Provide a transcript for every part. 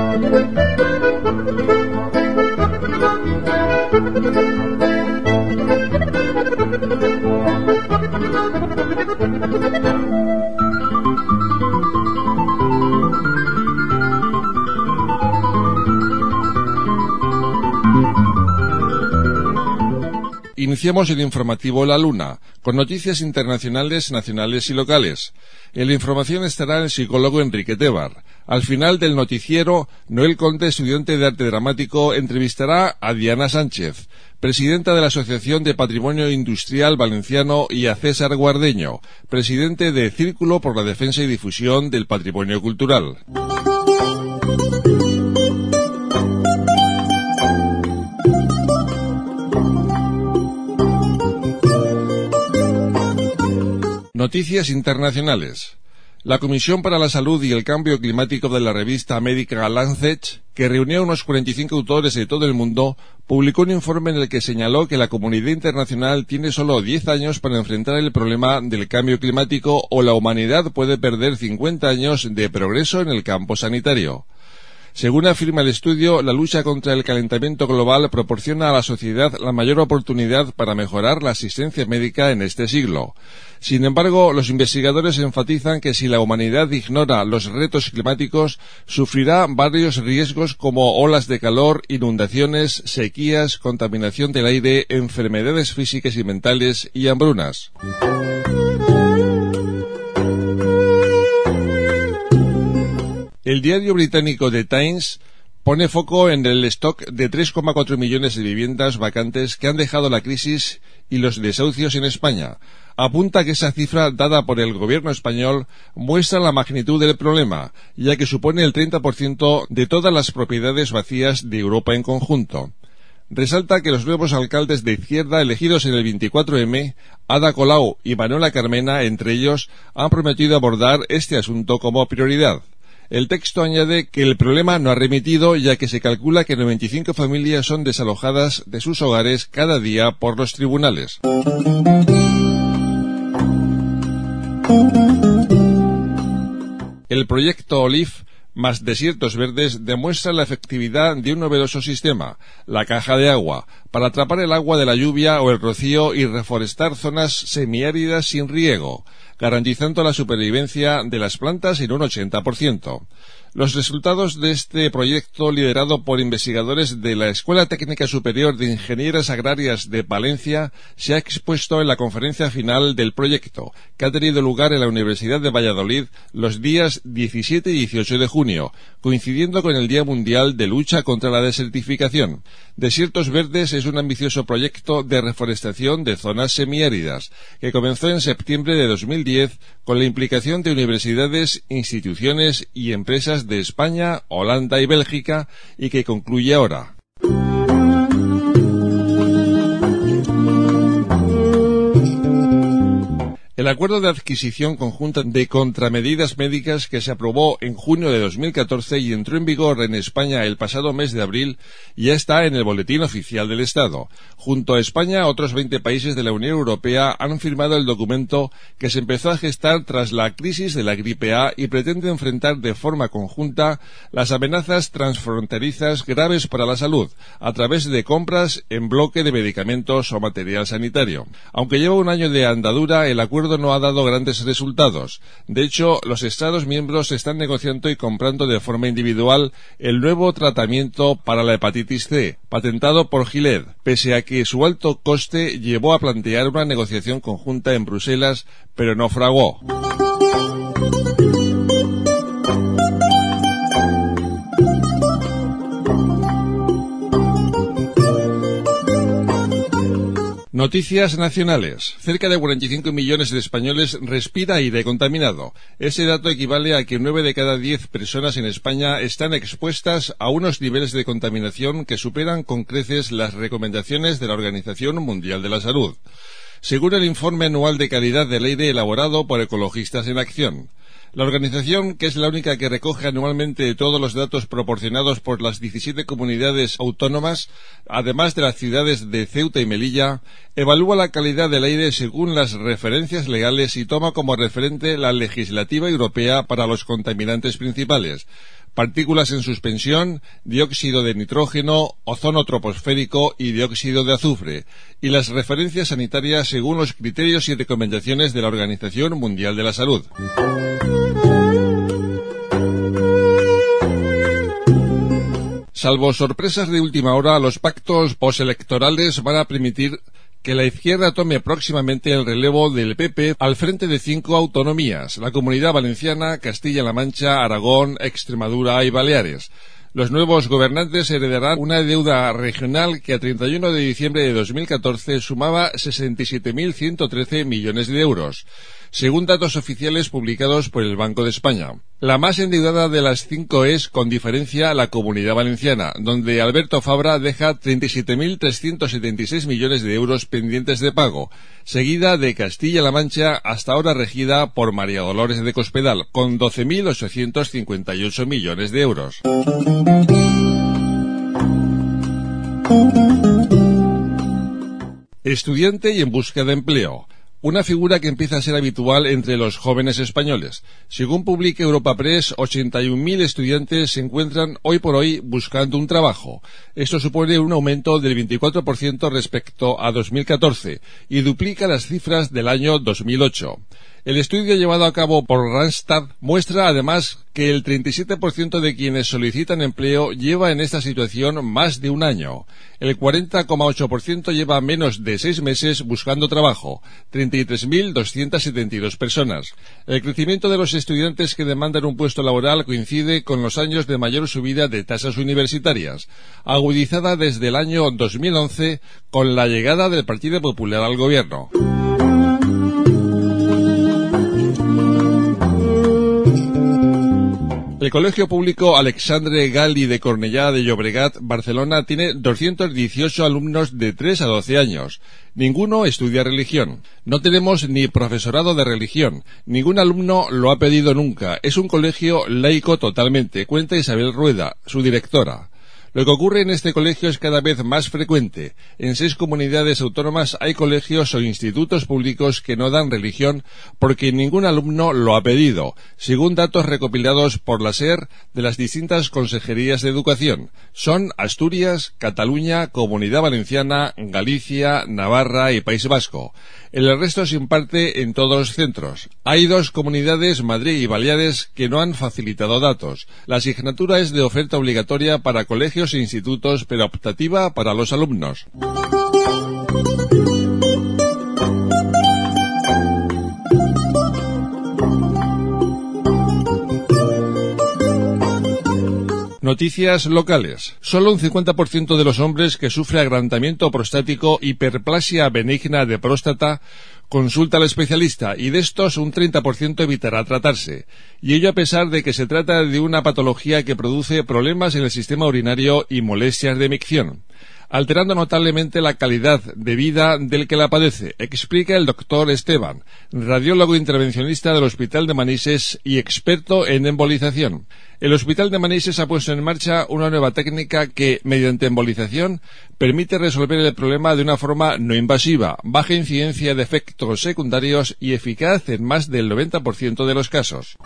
Iniciamos el informativo La Luna, con noticias internacionales, nacionales y locales. En la información estará el psicólogo Enrique Tebar. Al final del noticiero, Noel Conde, estudiante de arte dramático, entrevistará a Diana Sánchez, presidenta de la Asociación de Patrimonio Industrial Valenciano, y a César Guardeño, presidente de Círculo por la Defensa y Difusión del Patrimonio Cultural. Noticias internacionales. La Comisión para la Salud y el Cambio Climático de la revista médica Lancet, que reunió a unos 45 autores de todo el mundo, publicó un informe en el que señaló que la comunidad internacional tiene solo 10 años para enfrentar el problema del cambio climático o la humanidad puede perder 50 años de progreso en el campo sanitario. Según afirma el estudio, la lucha contra el calentamiento global proporciona a la sociedad la mayor oportunidad para mejorar la asistencia médica en este siglo. Sin embargo, los investigadores enfatizan que si la humanidad ignora los retos climáticos, sufrirá varios riesgos como olas de calor, inundaciones, sequías, contaminación del aire, enfermedades físicas y mentales y hambrunas. El diario británico The Times pone foco en el stock de 3,4 millones de viviendas vacantes que han dejado la crisis y los desahucios en España. Apunta que esa cifra dada por el gobierno español muestra la magnitud del problema, ya que supone el 30% de todas las propiedades vacías de Europa en conjunto. Resalta que los nuevos alcaldes de izquierda elegidos en el 24M, Ada Colau y Manuela Carmena, entre ellos, han prometido abordar este asunto como prioridad. El texto añade que el problema no ha remitido, ya que se calcula que 95 familias son desalojadas de sus hogares cada día por los tribunales. El proyecto OLIVE más desiertos verdes demuestra la efectividad de un novedoso sistema, la caja de agua, para atrapar el agua de la lluvia o el rocío y reforestar zonas semiáridas sin riego, garantizando la supervivencia de las plantas en un 80%. Los resultados de este proyecto, liderado por investigadores de la Escuela Técnica Superior de Ingenieras Agrarias de Palencia, se ha expuesto en la conferencia final del proyecto, que ha tenido lugar en la Universidad de Valladolid los días 17 y 18 de junio, coincidiendo con el Día Mundial de Lucha contra la Desertificación. Desiertos Verdes es un ambicioso proyecto de reforestación de zonas semiáridas, que comenzó en septiembre de 2010 con la implicación de universidades, instituciones y empresas de España, Holanda y Bélgica, y que concluye ahora. El acuerdo de adquisición conjunta de contramedidas médicas que se aprobó en junio de 2014 y entró en vigor en España el pasado mes de abril ya está en el Boletín Oficial del Estado. Junto a España, otros 20 países de la Unión Europea han firmado el documento que se empezó a gestar tras la crisis de la gripe A y pretende enfrentar de forma conjunta las amenazas transfronterizas graves para la salud a través de compras en bloque de medicamentos o material sanitario. Aunque lleva un año de andadura, el acuerdo no ha dado grandes resultados. De hecho, los Estados miembros están negociando y comprando de forma individual el nuevo tratamiento para la hepatitis C, patentado por Gilead, pese a que su alto coste llevó a plantear una negociación conjunta en Bruselas, pero no fraguó. Noticias nacionales. Cerca de 45 millones de españoles respira aire contaminado. Ese dato equivale a que 9 de cada 10 personas en España están expuestas a unos niveles de contaminación que superan con creces las recomendaciones de la Organización Mundial de la Salud, según el informe anual de calidad del aire elaborado por Ecologistas en Acción. La organización, que es la única que recoge anualmente todos los datos proporcionados por las 17 comunidades autónomas, además de las ciudades de Ceuta y Melilla, evalúa la calidad del aire según las referencias legales y toma como referente la legislativa europea para los contaminantes principales. partículas en suspensión, dióxido de nitrógeno, ozono troposférico y dióxido de azufre, y las referencias sanitarias según los criterios y recomendaciones de la Organización Mundial de la Salud. Salvo sorpresas de última hora, los pactos postelectorales van a permitir que la izquierda tome próximamente el relevo del PP al frente de 5 autonomías: la Comunidad Valenciana, Castilla-La Mancha, Aragón, Extremadura y Baleares. Los nuevos gobernantes heredarán una deuda regional que a 31 de diciembre de 2014 sumaba 67.113 millones de euros, según datos oficiales publicados por el Banco de España. La más endeudada de las 5 es, con diferencia, la Comunidad Valenciana, donde Alberto Fabra deja 37.376 millones de euros pendientes de pago, seguida de Castilla-La Mancha, hasta ahora regida por María Dolores de Cospedal, con 12.858 millones de euros. Estudiante y en busca de empleo. Una figura que empieza a ser habitual entre los jóvenes españoles. Según publica Europa Press, 81.000 estudiantes se encuentran hoy por hoy buscando un trabajo. Esto supone un aumento del 24% respecto a 2014 y duplica las cifras del año 2008. El estudio llevado a cabo por Randstad muestra además que el 37% de quienes solicitan empleo lleva en esta situación más de un año. El 40,8% lleva menos de 6 meses buscando trabajo, 33.272 personas. El crecimiento de los estudiantes que demandan un puesto laboral coincide con los años de mayor subida de tasas universitarias, agudizada desde el año 2011 con la llegada del Partido Popular al gobierno. El Colegio Público Alexandre Gali de Cornellà de Llobregat, Barcelona, tiene 218 alumnos de 3 a 12 años. Ninguno estudia religión. No tenemos ni profesorado de religión. Ningún alumno lo ha pedido nunca. Es un colegio laico totalmente, cuenta Isabel Rueda, su directora. Lo que ocurre en este colegio es cada vez más frecuente. En 6 comunidades autónomas hay colegios o institutos públicos que no dan religión porque ningún alumno lo ha pedido, según datos recopilados por la SER de las distintas consejerías de educación. Son Asturias, Cataluña, Comunidad Valenciana, Galicia, Navarra y País Vasco. El resto se imparte en todos los centros. Hay 2 comunidades, Madrid y Baleares, que no han facilitado datos. La asignatura es de oferta obligatoria para colegios e institutos, pero optativa para los alumnos. Noticias locales. Solo un 50% de los hombres que sufre agrandamiento prostático, hiperplasia benigna de próstata, consulta al especialista, y de estos un 30% evitará tratarse. Y ello a pesar de que se trata de una patología que produce problemas en el sistema urinario y molestias de micción, alterando notablemente la calidad de vida del que la padece, explica el doctor Esteban, radiólogo intervencionista del Hospital de Manises y experto en embolización. El Hospital de Manises ha puesto en marcha una nueva técnica que, mediante embolización, permite resolver el problema de una forma no invasiva, baja incidencia de efectos secundarios y eficaz en más del 90% de los casos.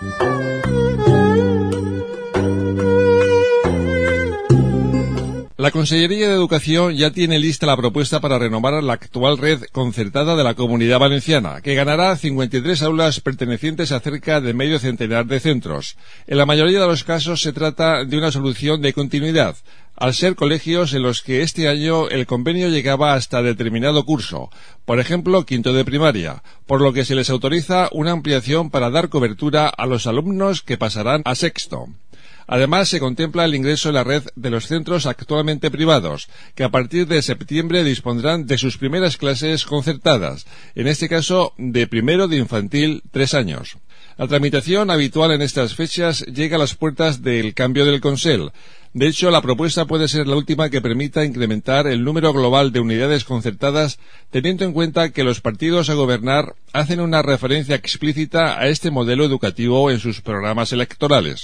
La Consellería de Educación ya tiene lista la propuesta para renovar la actual red concertada de la Comunidad Valenciana, que ganará 53 aulas pertenecientes a cerca de medio centenar de centros. En la mayoría de los casos se trata de una solución de continuidad, al ser colegios en los que este año el convenio llegaba hasta determinado curso, por ejemplo, quinto de primaria, por lo que se les autoriza una ampliación para dar cobertura a los alumnos que pasarán a sexto. Además, se contempla el ingreso en la red de los centros actualmente privados, que a partir de septiembre dispondrán de sus primeras clases concertadas, en este caso de primero de infantil 3 años. La tramitación habitual en estas fechas llega a las puertas del cambio del Consell. De hecho, la propuesta puede ser la última que permita incrementar el número global de unidades concertadas, teniendo en cuenta que los partidos a gobernar hacen una referencia explícita a este modelo educativo en sus programas electorales.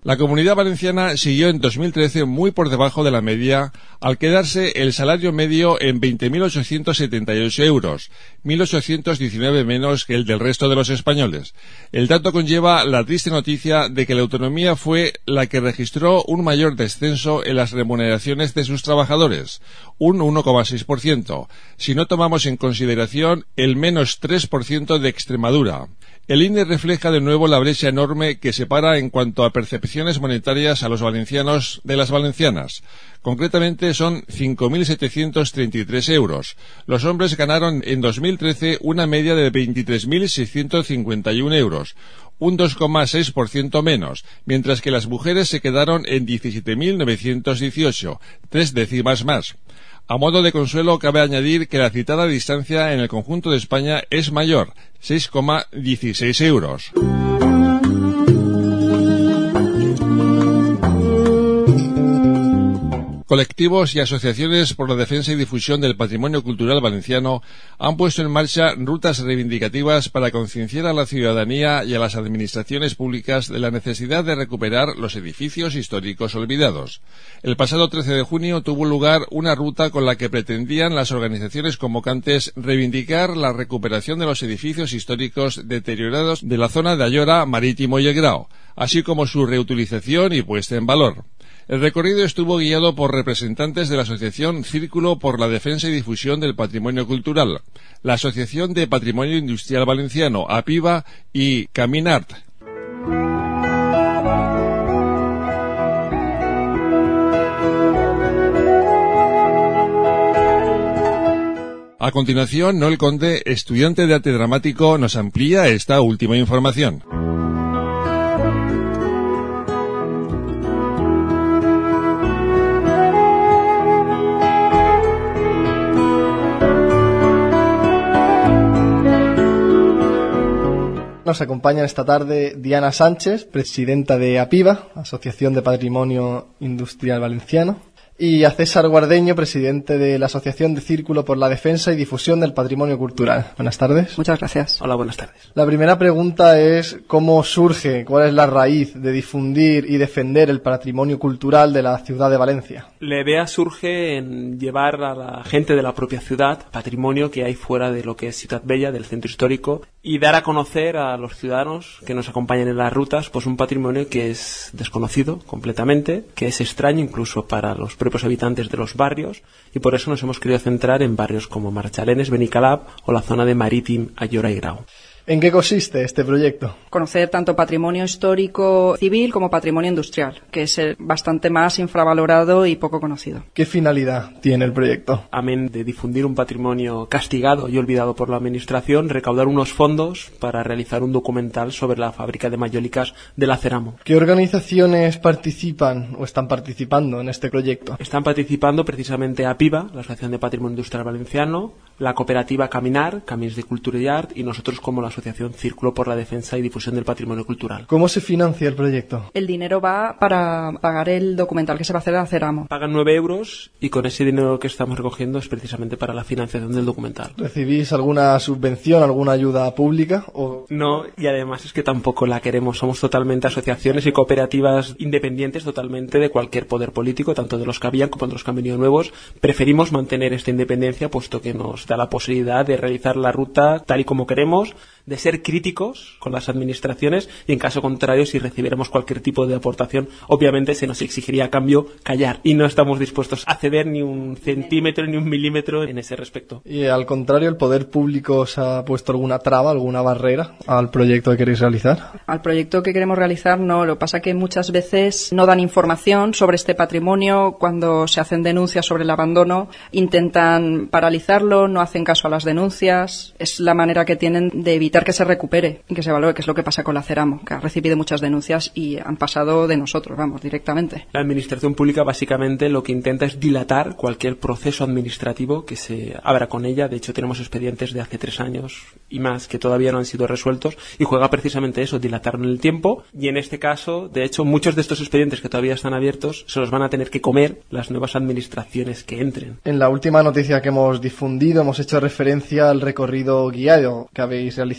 La Comunidad Valenciana siguió en 2013 muy por debajo de la media, al quedarse el salario medio en 20.878 euros, 1.819 menos que el del resto de los españoles. El dato conlleva la triste noticia de que la autonomía fue la que registró un mayor descenso en las remuneraciones de sus trabajadores, un 1,6%, si no tomamos en consideración el menos 3% de Extremadura. El INE refleja de nuevo la brecha enorme que separa en cuanto a percepciones monetarias a los valencianos de las valencianas. Concretamente son 5.733 euros. Los hombres ganaron en 2013 una media de 23.651 euros, un 2,6% menos, mientras que las mujeres se quedaron en 17.918, 3 décimas más. A modo de consuelo, cabe añadir que la citada distancia en el conjunto de España es mayor, 6,16 euros. Colectivos y asociaciones por la defensa y difusión del patrimonio cultural valenciano han puesto en marcha rutas reivindicativas para concienciar a la ciudadanía y a las administraciones públicas de la necesidad de recuperar los edificios históricos olvidados. El pasado 13 de junio tuvo lugar una ruta con la que pretendían las organizaciones convocantes reivindicar la recuperación de los edificios históricos deteriorados de la zona de Ayora, Marítimo y El Grao, así como su reutilización y puesta en valor. El recorrido estuvo guiado por representantes de la Asociación Círculo por la Defensa y Difusión del Patrimonio Cultural, la Asociación de Patrimonio Industrial Valenciano, APIVA, y Caminart. A continuación, Noel Conde, estudiante de arte dramático, nos amplía esta última información. Nos acompaña esta tarde Diana Sánchez, presidenta de APIVA, Asociación de Patrimonio Industrial Valenciano, y a César Guardeño, presidente de la Asociación de Círculo por la Defensa y Difusión del Patrimonio Cultural. Buenas tardes. Muchas gracias. Hola, buenas tardes. La primera pregunta es ¿cómo surge, cuál es la raíz de difundir y defender el patrimonio cultural de la ciudad de Valencia? La idea surge en llevar a la gente de la propia ciudad patrimonio que hay fuera de lo que es Ciutat Vella, del centro histórico, y dar a conocer a los ciudadanos que nos acompañan en las rutas pues un patrimonio que es desconocido completamente, que es extraño incluso para los propios habitantes de los barrios, y por eso nos hemos querido centrar en barrios como Marchalenes, Benicalap o la zona de Marítim, Ayora y Grau. ¿En qué consiste este proyecto? Conocer tanto patrimonio histórico civil como patrimonio industrial, que es bastante más infravalorado y poco conocido. ¿Qué finalidad tiene el proyecto? Amén de difundir un patrimonio castigado y olvidado por la administración, recaudar unos fondos para realizar un documental sobre la fábrica de mayólicas de la Ceramo. ¿Qué organizaciones participan o están participando en este proyecto? Están participando precisamente APIVA, la Asociación de Patrimonio Industrial Valenciano, la cooperativa Caminar, Camins de Cultura y Art, y nosotros como la Asociación Círculo por la Defensa y Difusión del Patrimonio Cultural. ¿Cómo se financia el proyecto? El dinero va para pagar el documental que se va a hacer de la Ceramo. Pagan 9 euros y con ese dinero que estamos recogiendo es precisamente para la financiación del documental. ¿Recibís alguna subvención, alguna ayuda pública? No, y además es que tampoco la queremos. Somos totalmente asociaciones y cooperativas independientes totalmente de cualquier poder político, tanto de los que habían como de los que han venido nuevos. Preferimos mantener esta independencia puesto que nos da la posibilidad de realizar la ruta tal y como queremos, de ser críticos con las administraciones y en caso contrario, si recibiéramos cualquier tipo de aportación, obviamente se nos exigiría a cambio callar y no estamos dispuestos a ceder ni un centímetro ni un milímetro en ese respecto. Y al contrario, ¿el poder público os ha puesto alguna traba, alguna barrera al proyecto que queréis realizar? Al proyecto que queremos realizar no, lo que pasa que muchas veces no dan información sobre este patrimonio. Cuando se hacen denuncias sobre el abandono intentan paralizarlo, no hacen caso a las denuncias. Es la manera que tienen de evitar que se recupere y que se valore, que es lo que pasa con la Ceramo, que ha recibido muchas denuncias y han pasado de nosotros, directamente. La administración pública básicamente lo que intenta es dilatar cualquier proceso administrativo que se abra con ella. De hecho, tenemos expedientes de hace 3 años y más que todavía no han sido resueltos y juega precisamente eso, dilatar en el tiempo, y en este caso, de hecho, muchos de estos expedientes que todavía están abiertos se los van a tener que comer las nuevas administraciones que entren. En la última noticia que hemos difundido hemos hecho referencia al recorrido guiado que habéis realizado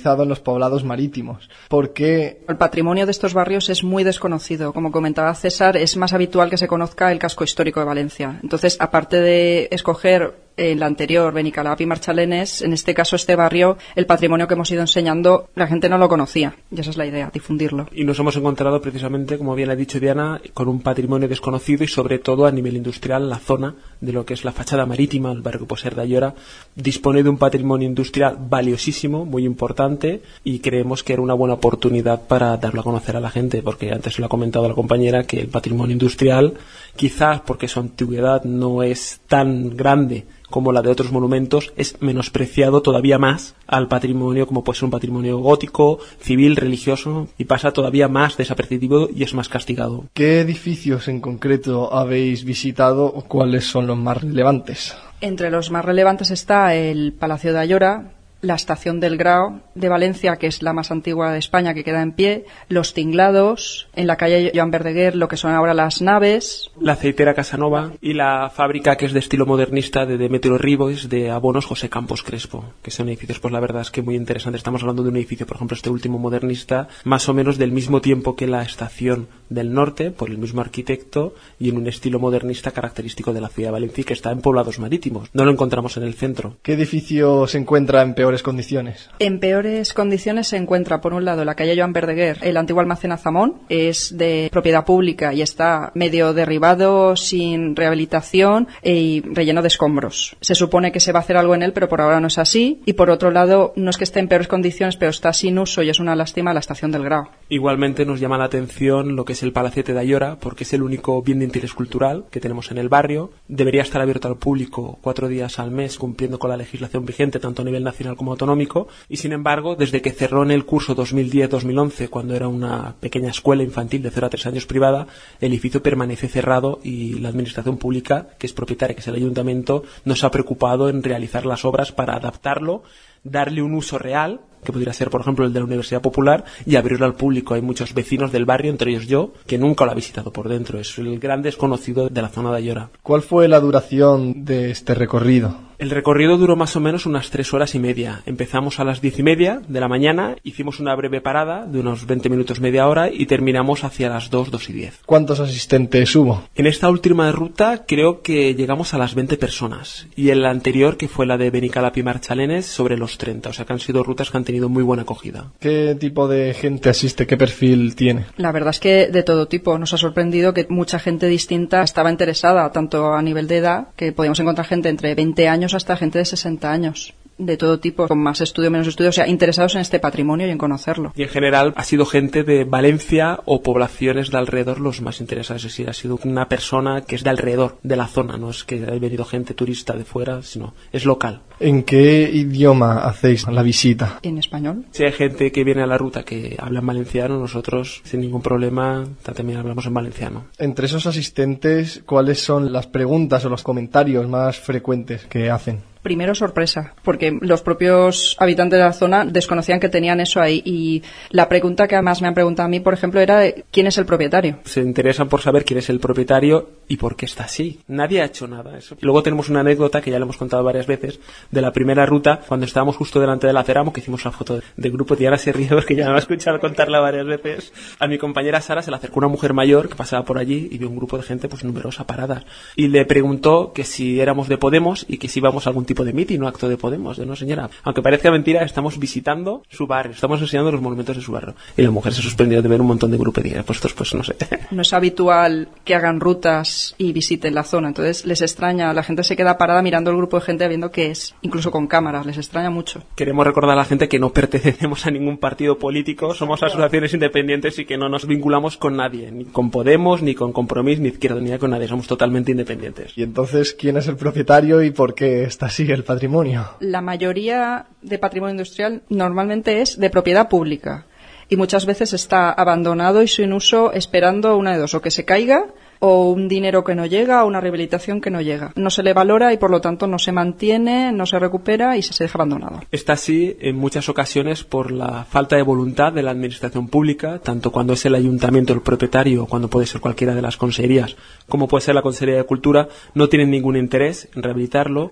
localizado en los poblados marítimos. ¿Por qué? El patrimonio de estos barrios es muy desconocido. Como comentaba César, es más habitual que se conozca el casco histórico de Valencia. Entonces, aparte de escoger el anterior, Benicalap y Marchalenes, en este caso este barrio, el patrimonio que hemos ido enseñando, la gente no lo conocía. Y esa es la idea, difundirlo. Y nos hemos encontrado precisamente, como bien ha dicho Diana, con un patrimonio desconocido y sobre todo a nivel industrial la zona de lo que es la fachada marítima, el barrio Poser de Ayora, dispone de un patrimonio industrial valiosísimo, muy importante, y creemos que era una buena oportunidad para darlo a conocer a la gente, porque antes lo ha comentado la compañera que el patrimonio industrial, quizás porque su antigüedad no es tan grande como la de otros monumentos, es menospreciado todavía más al patrimonio, como puede ser un patrimonio gótico, civil, religioso, y pasa todavía más desapercibido y es más castigado. ¿Qué edificios en concreto habéis visitado o cuáles son los más relevantes? Entre los más relevantes está el Palacio de Ayora, la Estación del Grao de Valencia, que es la más antigua de España, que queda en pie, los Tinglados, en la calle Joan Verdaguer, lo que son ahora las naves, la aceitera Casanova y la fábrica que es de estilo modernista de Demetrio Ribes de abonos José Campos Crespo, que son edificios, pues la verdad es que muy interesantes. Estamos hablando de un edificio, por ejemplo, este último modernista, más o menos del mismo tiempo que la Estación del Norte, por el mismo arquitecto, y en un estilo modernista característico de la ciudad de Valencia, que está en poblados marítimos. No lo encontramos en el centro. ¿Qué edificio se encuentra en peores condiciones? En peores condiciones se encuentra, por un lado, la calle Joan Verdaguer, el antiguo almacén Azamón, es de propiedad pública y está medio derribado, sin rehabilitación y relleno de escombros. Se supone que se va a hacer algo en él, pero por ahora no es así. Y por otro lado, no es que esté en peores condiciones, pero está sin uso y es una lástima la Estación del Grao. Igualmente nos llama la atención lo que es el Palacete de Ayora, porque es el único bien de interés cultural que tenemos en el barrio. Debería estar abierto al público 4 días al mes, cumpliendo con la legislación vigente, tanto a nivel nacional como autonómico, y sin embargo, desde que cerró en el curso 2010-2011, cuando era una pequeña escuela infantil de 0 a 3 años privada, el edificio permanece cerrado y la administración pública, que es propietaria, que es el ayuntamiento, no se ha preocupado en realizar las obras para adaptarlo, darle un uso real, que podría ser, por ejemplo, el de la Universidad Popular, y abrirlo al público. Hay muchos vecinos del barrio, entre ellos yo, que nunca lo ha visitado por dentro. Es el gran desconocido de la zona de Ayora. ¿Cuál fue la duración de este recorrido? El recorrido duró más o menos unas 3 horas y media. Empezamos a las 10:30 de la mañana, hicimos una breve parada de unos 20 minutos, media hora, y terminamos hacia las 2:10. ¿Cuántos asistentes hubo? En esta última ruta creo que llegamos a las 20 personas, y en la anterior, que fue la de Benicalap y Marchalenes, sobre los 30. O sea que han sido rutas que han tenido muy buena acogida. ¿Qué tipo de gente asiste? ¿Qué perfil tiene? La verdad es que de todo tipo. Nos ha sorprendido que mucha gente distinta estaba interesada, tanto a nivel de edad, que podíamos encontrar gente entre 20 años hasta gente de 60 años. De todo tipo, con más estudio, menos estudio, o sea, interesados en este patrimonio y en conocerlo. Y en general ha sido gente de Valencia o poblaciones de alrededor los más interesados, es decir, ha sido una persona que es de alrededor de la zona, no es que haya venido gente turista de fuera, sino es local. ¿En qué idioma hacéis la visita? ¿En español? Si hay gente que viene a la ruta que habla en valenciano, nosotros sin ningún problema también hablamos en valenciano. Entre esos asistentes, ¿cuáles son las preguntas o los comentarios más frecuentes que hacen? Primero, sorpresa, porque los propios habitantes de la zona desconocían que tenían eso ahí, y la pregunta que además me han preguntado a mí, por ejemplo, era ¿quién es el propietario? Se interesan por saber quién es el propietario y por qué está así. Nadie ha hecho nada. Eso. Y luego tenemos una anécdota que ya le hemos contado varias veces de la primera ruta, cuando estábamos justo delante de la Ceramo, que hicimos una foto de grupo. Diana se ríe porque ya me ha escuchado contarla varias veces. A mi compañera Sara se le acercó una mujer mayor que pasaba por allí y vio un grupo de gente pues numerosa paradas. Y le preguntó que si éramos de Podemos y que si íbamos a algún tipo de mitin o acto de Podemos. De no, señora, aunque parezca mentira, estamos visitando su barrio, estamos enseñando los monumentos de su barrio. Y la mujer se sorprendió de ver un montón de grupos y pues estos, pues no sé. No es habitual que hagan rutas y visiten la zona, entonces les extraña, la gente se queda parada mirando el grupo de gente viendo qué es, incluso con cámaras, les extraña mucho. Queremos recordar a la gente que no pertenecemos a ningún partido político, somos asociaciones independientes y que no nos vinculamos con nadie, ni con Podemos, ni con Compromís, ni Izquierda Unida, con nadie, somos totalmente independientes. Y entonces, ¿quién es el propietario y por qué está así el patrimonio? La mayoría de patrimonio industrial normalmente es de propiedad pública y muchas veces está abandonado y sin uso, esperando una de dos, o que se caiga o un dinero que no llega o una rehabilitación que no llega. No se le valora y por lo tanto no se mantiene, no se recupera y se deja abandonado. Está así en muchas ocasiones por la falta de voluntad de la administración pública, tanto cuando es el ayuntamiento el propietario, cuando puede ser cualquiera de las consejerías, como puede ser la Consejería de Cultura, no tienen ningún interés en rehabilitarlo.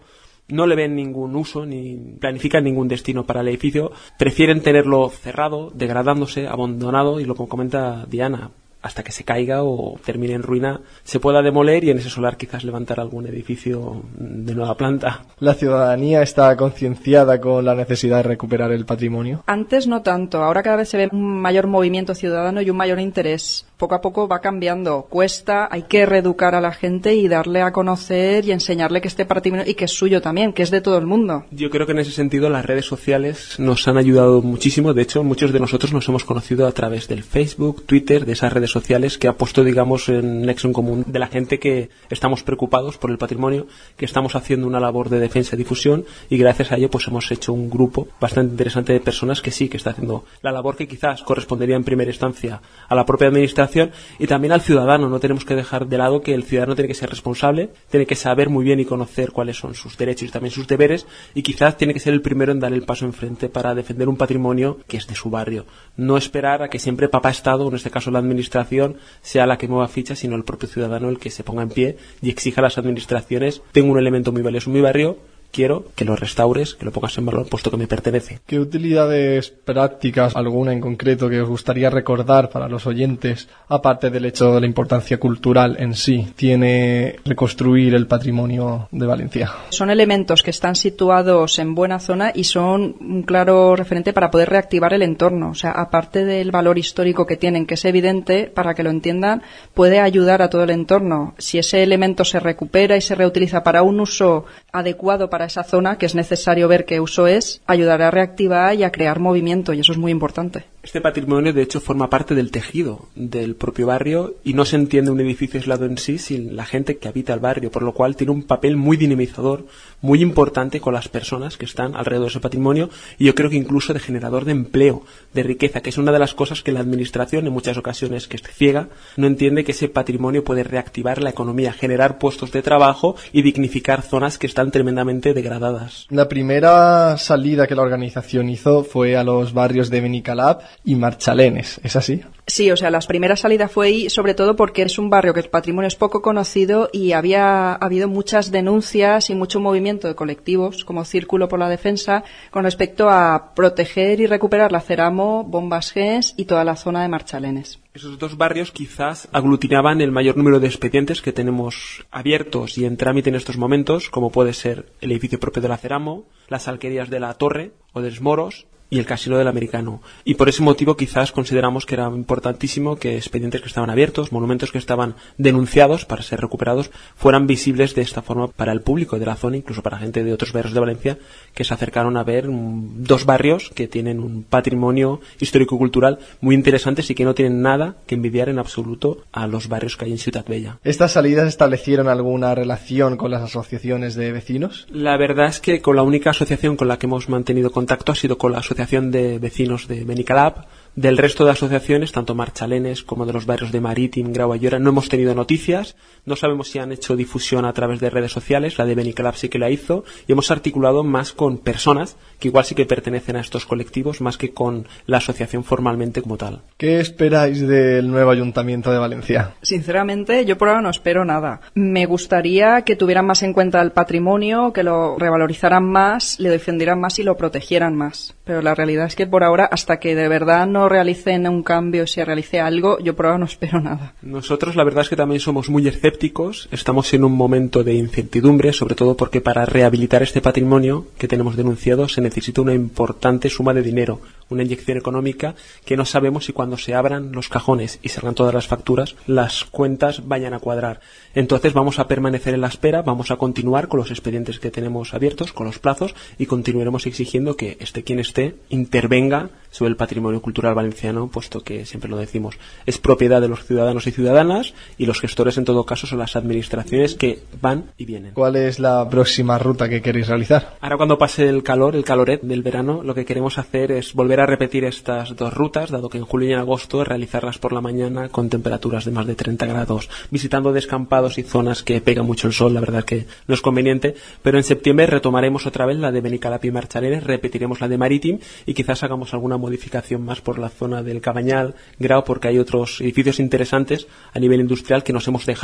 no le ven ningún uso ni planifican ningún destino para el edificio, prefieren tenerlo cerrado, degradándose, abandonado, y lo que comenta Diana, hasta que se caiga o termine en ruina, se pueda demoler y en ese solar quizás levantar algún edificio de nueva planta. ¿La ciudadanía está concienciada con la necesidad de recuperar el patrimonio? Antes no tanto, ahora cada vez se ve un mayor movimiento ciudadano y un mayor interés. Poco a poco va cambiando, cuesta, hay que reeducar a la gente y darle a conocer y enseñarle que este patrimonio y que es suyo también, que es de todo el mundo. Yo creo que en ese sentido las redes sociales nos han ayudado muchísimo. De hecho, muchos de nosotros nos hemos conocido a través del Facebook, Twitter, de esas redes sociales que ha puesto, digamos, en nexo en común de la gente que estamos preocupados por el patrimonio, que estamos haciendo una labor de defensa y difusión, y gracias a ello pues hemos hecho un grupo bastante interesante de personas que sí, que está haciendo la labor que quizás correspondería en primera instancia a la propia administración y también al ciudadano. No tenemos que dejar de lado que el ciudadano tiene que ser responsable, tiene que saber muy bien y conocer cuáles son sus derechos y también sus deberes, y quizás tiene que ser el primero en dar el paso enfrente para defender un patrimonio que es de su barrio. No esperar a que siempre papá Estado, en este caso la administración, sea la que mueva ficha, sino el propio ciudadano el que se ponga en pie y exija a las administraciones: tengo un elemento muy valioso en mi barrio, quiero que lo restaures, que lo pongas en valor, puesto que me pertenece. ¿Qué utilidades prácticas, alguna en concreto, que os gustaría recordar para los oyentes, aparte del hecho de la importancia cultural en sí, tiene reconstruir el patrimonio de Valencia? Son elementos que están situados en buena zona y son un claro referente para poder reactivar el entorno. O sea, aparte del valor histórico que tienen, que es evidente, para que lo entiendan, puede ayudar a todo el entorno. Si ese elemento se recupera y se reutiliza para un uso adecuado para esa zona, que es necesario ver qué uso es, ayudará a reactivar y a crear movimiento, y eso es muy importante. Este patrimonio, de hecho, forma parte del tejido del propio barrio y no se entiende un edificio aislado en sí sin la gente que habita el barrio, por lo cual tiene un papel muy dinamizador, muy importante con las personas que están alrededor de ese patrimonio, y yo creo que incluso de generador de empleo, de riqueza, que es una de las cosas que la administración, en muchas ocasiones que es ciega, no entiende, que ese patrimonio puede reactivar la economía, generar puestos de trabajo y dignificar zonas que están tremendamente degradadas. La primera salida que la organización hizo fue a los barrios de Benicalap y Marchalenes, ¿es así? Sí, o sea, la primera salida fue ahí, sobre todo porque es un barrio que el patrimonio es poco conocido y había habido muchas denuncias y mucho movimiento de colectivos como Círculo por la Defensa con respecto a proteger y recuperar la Ceramo, Bombas Gens y toda la zona de Marchalenes. Esos dos barrios quizás aglutinaban el mayor número de expedientes que tenemos abiertos y en trámite en estos momentos, como puede ser el edificio propio de la Ceramo, las alquerías de la Torre o de los Moros y el Casino del Americano. Y por ese motivo quizás consideramos que era importantísimo que expedientes que estaban abiertos, monumentos que estaban denunciados para ser recuperados, fueran visibles de esta forma para el público de la zona, incluso para gente de otros barrios de Valencia que se acercaron a ver dos barrios que tienen un patrimonio histórico-cultural muy interesantes y que no tienen nada que envidiar en absoluto a los barrios que hay en Ciutat Bella. ¿Estas salidas establecieron alguna relación con las asociaciones de vecinos? La verdad es que con la única asociación con la que hemos mantenido contacto ha sido con la Asociación de Vecinos de Benicalap. Del resto de asociaciones, tanto Marchalenes como de los barrios de Marítim, Grau Ayora, no hemos tenido noticias. No sabemos si han hecho difusión a través de redes sociales. La de Benicalap sí que la hizo. Y hemos articulado más con personas que igual sí que pertenecen a estos colectivos, más que con la asociación formalmente como tal. ¿Qué esperáis del nuevo Ayuntamiento de Valencia? Sinceramente, yo por ahora no espero nada. Me gustaría que tuvieran más en cuenta el patrimonio, que lo revalorizaran más, le defendieran más y lo protegieran más. Pero la realidad es que por ahora, hasta que de verdad no realicen un cambio, si realice algo, yo por ahora no espero nada. Nosotros la verdad es que también somos muy escépticos. Estamos en un momento de incertidumbre, sobre todo porque para rehabilitar este patrimonio que tenemos denunciado se necesita una importante suma de dinero, una inyección económica que no sabemos si cuando se abran los cajones y salgan todas las facturas, las cuentas vayan a cuadrar. Entonces vamos a permanecer en la espera, vamos a continuar con los expedientes que tenemos abiertos, con los plazos, y continuaremos exigiendo que esté quien esté, intervenga sobre el patrimonio cultural valenciano, puesto que, siempre lo decimos, es propiedad de los ciudadanos y ciudadanas, y los gestores en todo caso son las administraciones que van y vienen. ¿Cuál es la próxima ruta que queréis realizar? Ahora, cuando pase el calor, el caloret del verano, lo que queremos hacer es volver a repetir estas dos rutas, dado que en julio y en agosto realizarlas por la mañana con temperaturas de más de 30 grados, visitando descampados y zonas que pega mucho el sol. La verdad que no es conveniente, pero en septiembre retomaremos otra vez la de Benicalap y Marchalenes, repetiremos la de Marítim y quizás hagamos alguna modificación más por la zona del Cabañal, Grau, porque hay otros edificios interesantes a nivel industrial que nos hemos dejado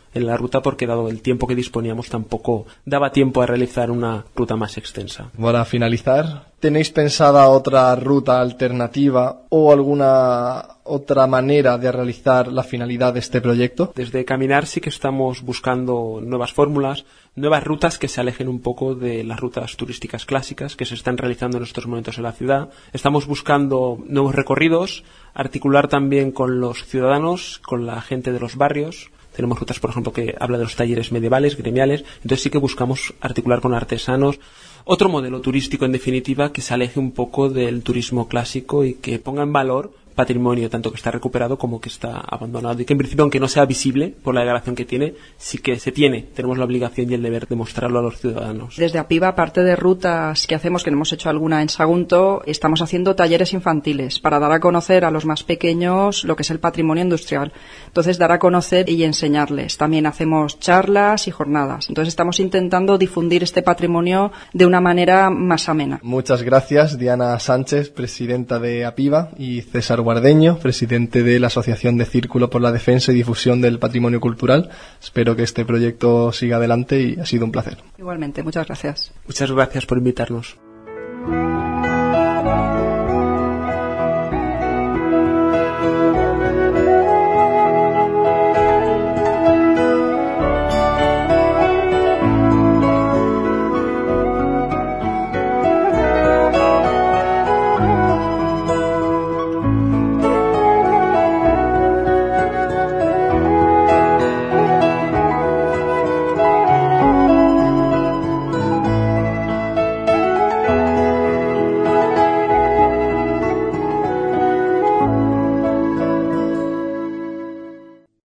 en la ruta porque dado el tiempo que disponíamos tampoco daba tiempo a realizar una ruta más extensa. Para finalizar, ¿tenéis pensada otra ruta alternativa o alguna otra manera de realizar la finalidad de este proyecto? Desde Caminar sí que estamos buscando nuevas fórmulas, nuevas rutas que se alejen un poco de las rutas turísticas clásicas que se están realizando en estos momentos en la ciudad. Estamos buscando nuevos recorridos, articular también con los ciudadanos, con la gente de los barrios. Tenemos rutas, por ejemplo, que habla de los talleres medievales, gremiales. Entonces sí que buscamos articular con artesanos. Otro modelo turístico, en definitiva, que se aleje un poco del turismo clásico y que ponga en valor patrimonio, tanto que está recuperado como que está abandonado. Y que en principio, aunque no sea visible por la degradación que tiene, sí que tenemos la obligación y el deber de mostrarlo a los ciudadanos. Desde APIVA, aparte de rutas que hacemos, que no hemos hecho alguna en Sagunto, estamos haciendo talleres infantiles para dar a conocer a los más pequeños lo que es el patrimonio industrial. Entonces, dar a conocer y enseñarles. También hacemos charlas y jornadas. Entonces, estamos intentando difundir este patrimonio de una manera más amena. Muchas gracias, Diana Sánchez, presidenta de APIVA, y César Guardeño, presidente de la Asociación de Círculo por la Defensa y Difusión del Patrimonio Cultural. Espero que este proyecto siga adelante y ha sido un placer. Igualmente, muchas gracias. Muchas gracias por invitarnos.